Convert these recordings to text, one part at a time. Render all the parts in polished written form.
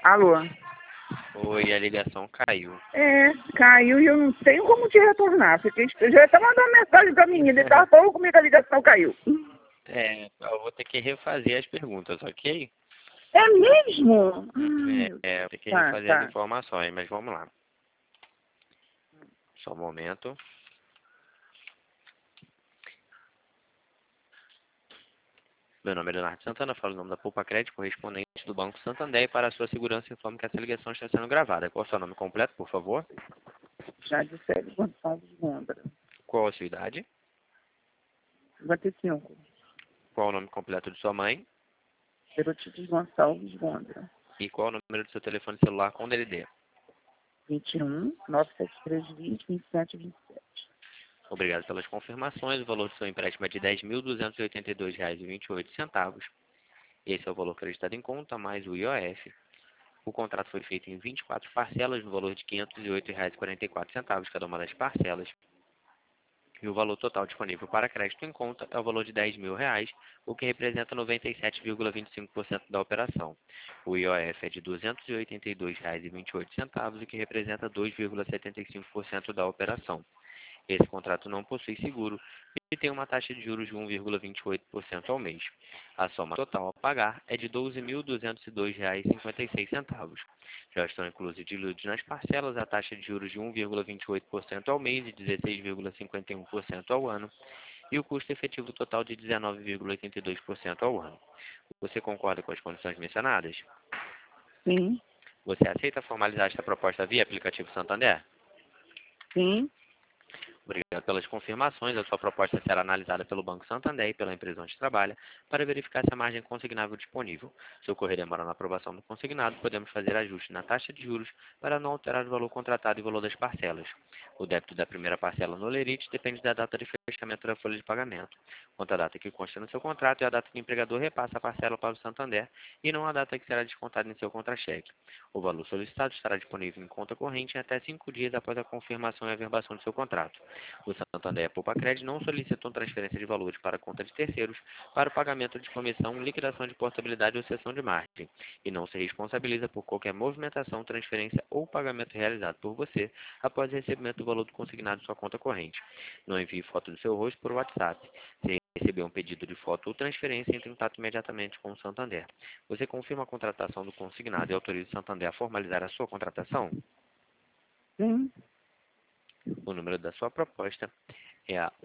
Alô? Oi, a ligação caiu. É, caiu e eu não tenho como te retornar. Eu já até mandou uma mensagem pra menina, ele tava falando comigo que a ligação caiu. Eu vou ter que refazer as perguntas, ok? É mesmo? Ai, Vou ter que tá, refazer as tá. informações, mas vamos lá. Só um momento. Meu nome é Leonardo Santana, falo o nome da Poupa Crédito, correspondente do Banco Santander, e para a sua segurança informo que essa ligação está sendo gravada. Qual é o seu nome completo, por favor? Já disseram Gonçalves Gondra. Qual a sua idade? 55. Qual o nome completo de sua mãe? Herotides Gonçalves Gondra. E qual o número do seu telefone celular com DDD? 21 973 20 27 27. Obrigado pelas confirmações. O valor do seu empréstimo é de R$ 10.282,28. Esse é o valor acreditado em conta, mais o IOF. O contrato foi feito em 24 parcelas, no valor de R$ 508,44 cada uma das parcelas. E o valor total disponível para crédito em conta é o valor de R$ 10.000, o que representa 97,25% da operação. O IOF é de R$ 282,28, o que representa 2,75% da operação. Esse contrato não possui seguro e tem uma taxa de juros de 1,28% ao mês. A soma total a pagar é de R$ 12.202,56. Já estão inclusos e diluídos nas parcelas a taxa de juros de 1,28% ao mês e 16,51% ao ano e o custo efetivo total de 19,82% ao ano. Você concorda com as condições mencionadas? Sim, Você aceita formalizar esta proposta via aplicativo Santander? sim. Obrigado pelas confirmações. A sua proposta será analisada pelo Banco Santander e pela empresa onde trabalha para verificar se a margem consignável disponível. Se ocorrer demora na aprovação do consignado, podemos fazer ajuste na taxa de juros para não alterar o valor contratado e o valor das parcelas. O débito da primeira parcela no Lerite depende da data de fechamento da folha de pagamento. Quanto à data que consta no seu contrato, é a data que o empregador repassa a parcela para o Santander e não a data que será descontada em seu contra-cheque. O valor solicitado estará disponível em conta corrente em até 5 dias após a confirmação e averbação do seu contrato. O Santander e a Poupa Crédito não solicitam transferência de valores para a conta de terceiros para o pagamento de comissão, liquidação de portabilidade ou cessão de margem, e não se responsabiliza por qualquer movimentação, transferência ou pagamento realizado por você após o recebimento do valor do consignado em sua conta corrente. Não envie foto do seu rosto por WhatsApp. Se receber um pedido de foto ou transferência, entre em contato imediatamente com o Santander. Você confirma a contratação do consignado e autoriza o Santander a formalizar a sua contratação? Sim. O número da sua proposta é a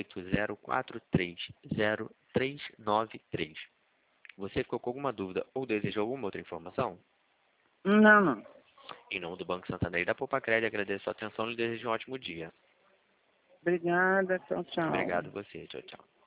180430393. Você ficou com alguma dúvida ou deseja alguma outra informação? Não, não. Em nome do Banco Santander e da Poupa Crédito, agradeço a sua atenção e lhe desejo um ótimo dia. Obrigada, tchau, tchau. Obrigado a você. Tchau, tchau.